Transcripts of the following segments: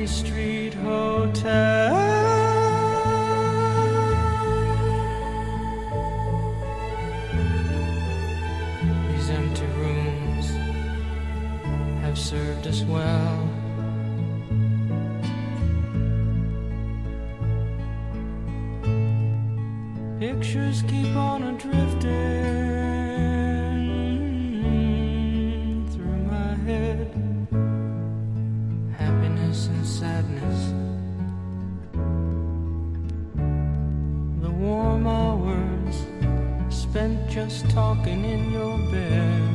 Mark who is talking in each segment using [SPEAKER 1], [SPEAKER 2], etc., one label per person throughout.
[SPEAKER 1] Street Hotel. These empty rooms have served us well. Pictures keep on a-drifting through my head. Happiness and sadness, the warm hours spent just talking in your bed.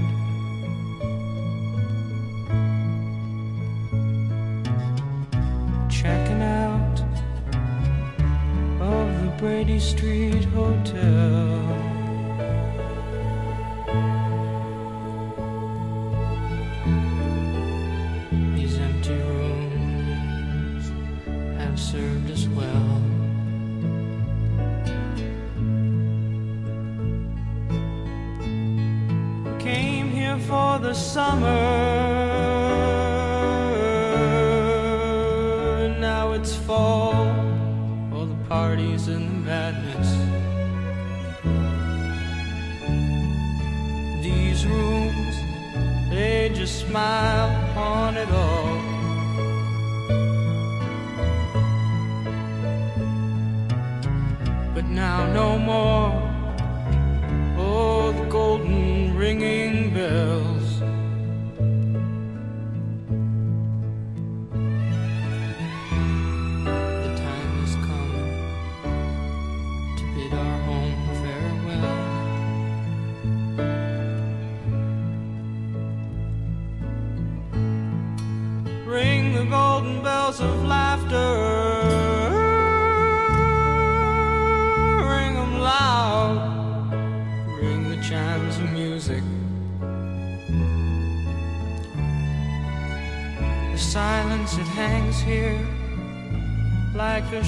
[SPEAKER 1] Checking out of the Brady Street Hotel. These empty rooms have served us well. Came here for the summer, now it's fall. All the parties and the madness. These rooms, they just smile on it all. But now no more, oh, the golden ringing bells. Ring the golden bells of laughter, ring them loud, ring the chimes of music. The silence, it hangs here like a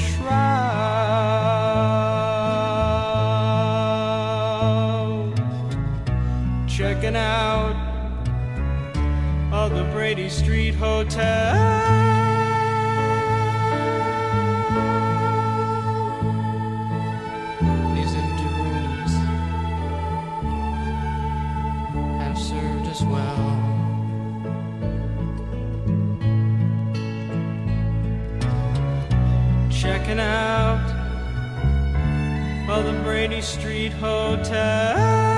[SPEAKER 1] shroud. Checking out of the Brady Street Hotel. These empty rooms have served us well. Checking out of the Brady Street Hotel.